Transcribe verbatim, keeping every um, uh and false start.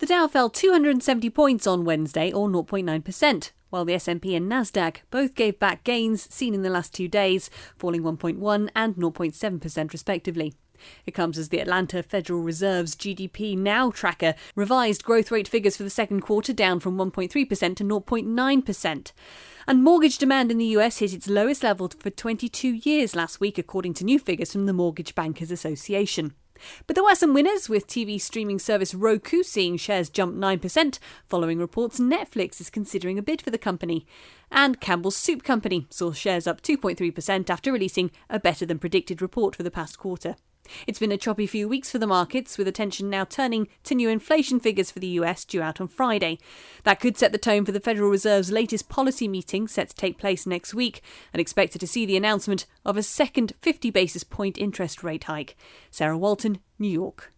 The Dow fell two hundred seventy points on Wednesday, or zero point nine percent, while the S and P and Nasdaq both gave back gains seen in the last two days, falling one point one and zero point seven percent respectively. It comes as the Atlanta Federal Reserve's G D P Now tracker revised growth rate figures for the second quarter down from one point three percent to zero point nine percent. And mortgage demand in the U S hit its lowest level for twenty-two years last week, according to new figures from the Mortgage Bankers Association. But there were some winners, with T V streaming service Roku seeing shares jump nine percent, following reports Netflix is considering a bid for the company. And Campbell's Soup Company saw shares up two point three percent after releasing a better-than-predicted report for the past quarter. It's been a choppy few weeks for the markets, with attention now turning to new inflation figures for the U S due out on Friday. That could set the tone for the Federal Reserve's latest policy meeting, set to take place next week, and expected to see the announcement of a second fifty basis point interest rate hike. Sarah Walton, New York.